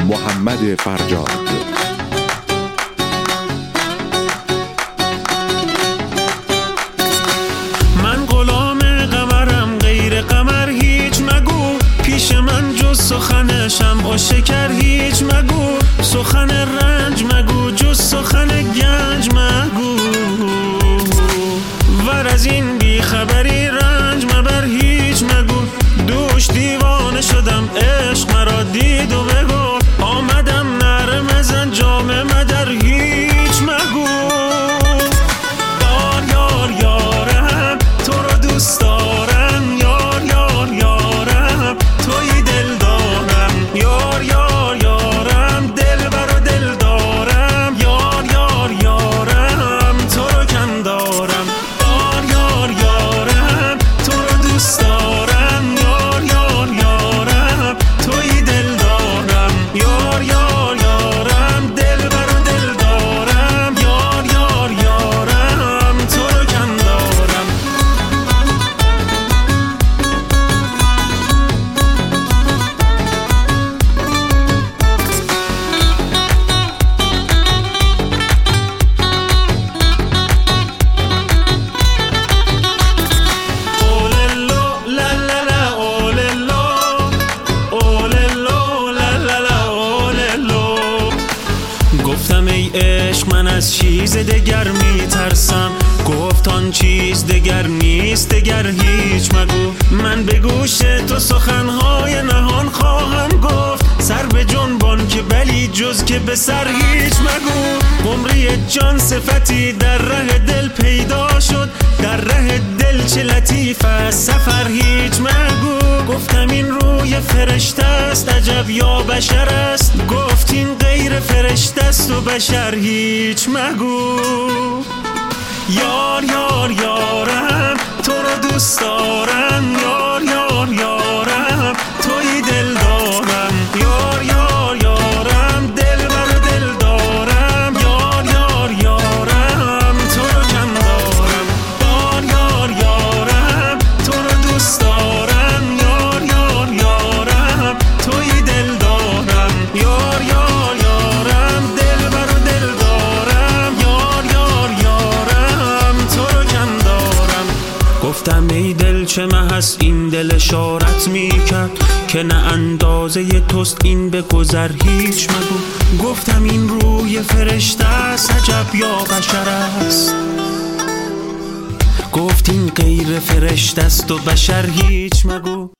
محمد فرجاد. من غلام قمرم، غیر قمر هیچ مگو. پیش من جز سخن شمع و شکر هیچ مگو. سخن رنج مگو جز سخن گنج مگو. ور از این بیخبری رنج مبر هیچ مگو. دوش دیوانه شدم عشق مرا دید و بگفت آمدم نره مزن جام مدر هیچ مگو. یار یار یارم تو رو دوست دارم، یار یار یارم توی دل دارم، یار یار یارم دل بر و دل دارم، یار یار یارم تو رو کم دارم. یار یار یارم تو رو دوست دارم، یار یار یارم توی دل دارم، یار یار یارم دل بر و دل دارم، یار یار یارم تو رو کم دارم. گفتم ای عشق من از چیز دگر می ترسم. گفت آن چیز دگر نیست دگر هیچ مگو. من به گوش تو سخنهای نهان خواهم گفت. سر به جنبان که بلی جز که به سر هیچ مگو. عمری جان صفتی در ره دل پیدا شد. در ره دل چه لطیف است سفر هیچ مگو. گفتم این روی فرشته است عجب یا بشر است. گفت این غیر فرشته است و بشر هیچ مگو. یار یار یارم تو رو دوست دارم، یار یار یارم توی دل دارم، یار یار یارم دل بر دل دارم، یار یار یارم تو رو کم دارم. یار یار یارم تو رو دوست دارم، یار یار یارم توی دل دارم، یار یار یارم دل بر دل دارم، یار یار یارم تو رو کم دارم. گفتم ای دل چه مه هست این دل اشارت می کرد که نه اندازه توست این به گذر هیچ مگو. گفتم این روی فرشته است عجب یا بشر است. گفت این غیر فرشته است و بشر هیچ مگو.